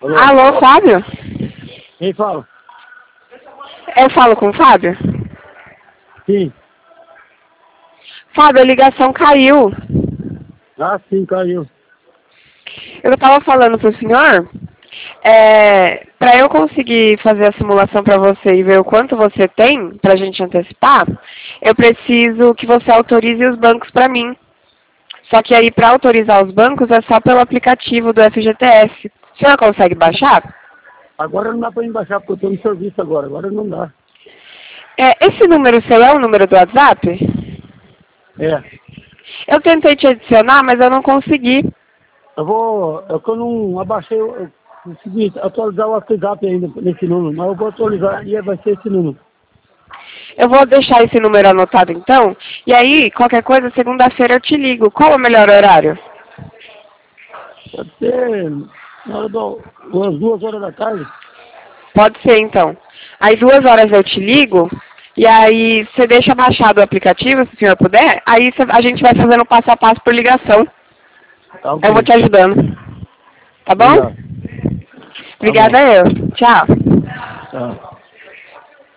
Alô? Alô, Fábio? Quem fala? Eu falo com o Fábio? Sim. Fábio, a ligação caiu. Ah, sim, caiu. Eu estava falando para o senhor, para eu conseguir fazer a simulação para você e ver o quanto você tem, para a gente antecipar, eu preciso que você autorize os bancos para mim. Só que aí, para autorizar os bancos, é só pelo aplicativo do FGTS. O senhor consegue baixar? Agora não dá pra baixar porque eu tô no serviço agora não dá. Esse número seu é o número do WhatsApp? É. Eu tentei te adicionar, mas eu não consegui. É que eu não abaixei, eu consegui atualizar o WhatsApp ainda nesse número, mas eu vou atualizar e vai ser esse número. Eu vou deixar esse número anotado então. E aí, qualquer coisa, segunda-feira eu te ligo. Qual é o melhor horário? Pode ser na hora umas 2 horas da tarde. Pode ser então. Aí 2 horas eu te ligo. E aí você deixa baixado o aplicativo, se o senhor puder. Aí a gente vai fazendo passo a passo por ligação. Tá Eu vou ok. te ajudando. Tá bom? Obrigado. Tá bom. Obrigada eu. Tchau. Tchau.